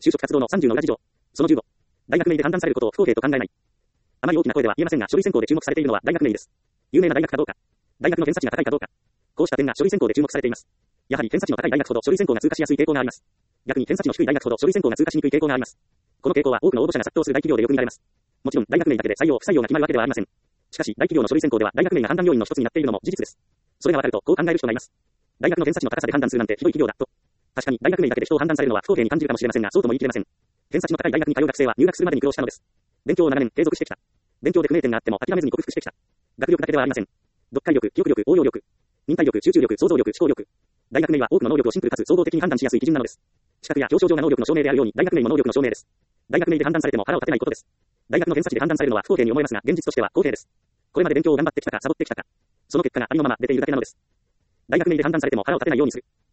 就職活動の30の裏事情。その15。大学名で判断されることを不公平と考えない。あまり大きな声では言えませんが、書類選考で注目されているのは大学名です。有名な大学かどうか。大学の偏差値が高いかどうか。こうした点が書類選考で注目されています。やはり偏差値の高い大学ほど書類選考が通過しやすい傾向があります。逆に偏差値の低い大学ほど書類選考が通過しにくい傾向があります。この傾向は多くの応募者が殺到する大企業でよく見られます。もちろん大学名だけで採用不採用が決まるわけではありません。しかし大企業の書類選考では大学名が判断要因の一つになっているのも事実です。それがわかるとこう考える人がいます。大学の偏差値の高さで判断するなんてひどい企業だと。確かに大学名だけで人を判断されるのは不公平に感じるかもしれませんが、そうとも言い切れません。偏差値の高い大学に通う学生は入学するまでに苦労したのです。勉強を長年継続してきた。勉強で不明点があっても諦めずに克服してきた。学力だけではありません。読解力、記憶力、応用力、忍耐力、集中力、想像力、思考力。大学名は多くの能力をシンプルかつ総合的に判断しやすい基準なのです。資格や表彰状が能力の証明であるように大学名も能力の証明です。大学名で判断されても腹を立てないことです。大学の偏差値で判断されるのは不公平に思えますが、現実としては公平です。これまで勉強を頑張ってきたかサボってきたか。その結果がありのまま出ているだけなのです。大学名で判断されても腹を立てないようにする。